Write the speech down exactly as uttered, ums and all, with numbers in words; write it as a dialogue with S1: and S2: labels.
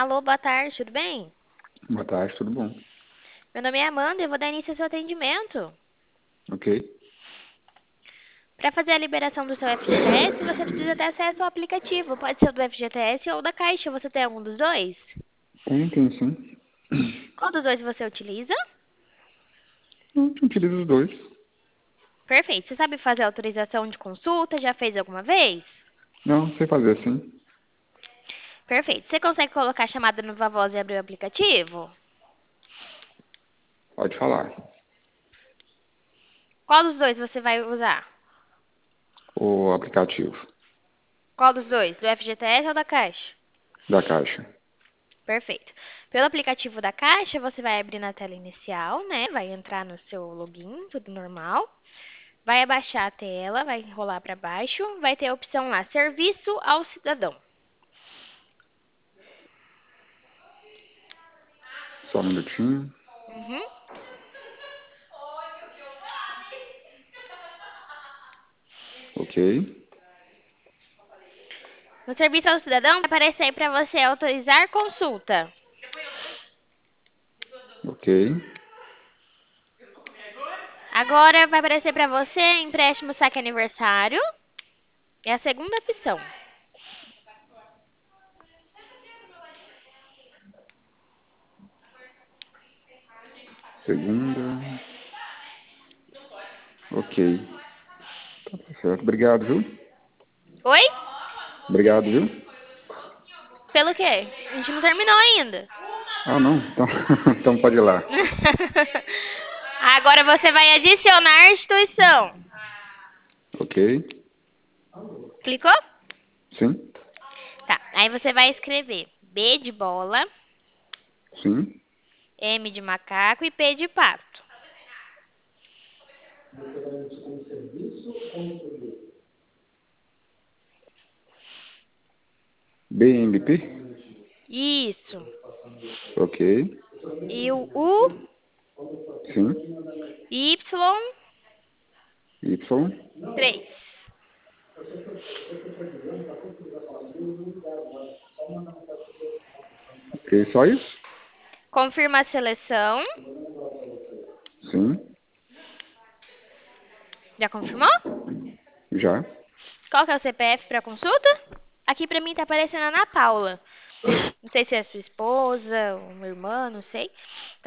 S1: Alô, boa tarde, tudo bem?
S2: Boa tarde, tudo bom?
S1: Meu nome é Amanda e eu vou dar início ao seu atendimento.
S2: Ok.
S1: Para fazer a liberação do seu F G T S, você precisa ter acesso ao aplicativo. Pode ser o do F G T S ou da Caixa. Você tem algum dos dois?
S2: Tem, tem sim.
S1: Qual dos dois você utiliza?
S2: Eu utilizo os dois.
S1: Perfeito. Você sabe fazer autorização de consulta? Já fez alguma vez?
S2: Não, sei fazer assim.
S1: Perfeito. Você consegue colocar a chamada no Viva Voz e abrir o aplicativo?
S2: Pode falar.
S1: Qual dos dois você vai usar?
S2: O aplicativo
S1: Qual dos dois? Do F G T S ou da Caixa?
S2: da Caixa.
S1: Perfeito. Pelo aplicativo da Caixa, você vai abrir na tela inicial, né? Vai entrar no seu login, tudo normal. Vai abaixar a tela, vai rolar para baixo, vai ter a opção lá, Serviço ao Cidadão.
S2: Só um minutinho.
S1: Uhum.
S2: Ok.
S1: No Serviço ao Cidadão, vai aparecer aí para você autorizar consulta.
S2: Ok.
S1: Agora vai aparecer para você empréstimo saque aniversário. É a segunda opção.
S2: Segunda. Ok. Tá certo. Obrigado, viu?
S1: Oi?
S2: Obrigado, viu?
S1: Pelo quê? A gente não terminou ainda.
S2: Ah, não. Então, então pode ir lá.
S1: Agora você vai adicionar a instituição.
S2: Ok.
S1: Clicou?
S2: Sim.
S1: Tá. Aí você vai escrever B de bola,
S2: Sim.
S1: M de macaco e P de pato.
S2: B M P.
S1: Isso.
S2: Ok.
S1: E o U,
S2: Sim.
S1: Y,
S2: Y.
S1: três.
S2: Ok. Só isso?
S1: Confirma a seleção.
S2: Sim.
S1: Já confirmou?
S2: Já.
S1: Qual que é o C P F para consulta? Aqui para mim tá aparecendo a Ana Paula. Não sei se é sua esposa, ou uma irmã, não sei.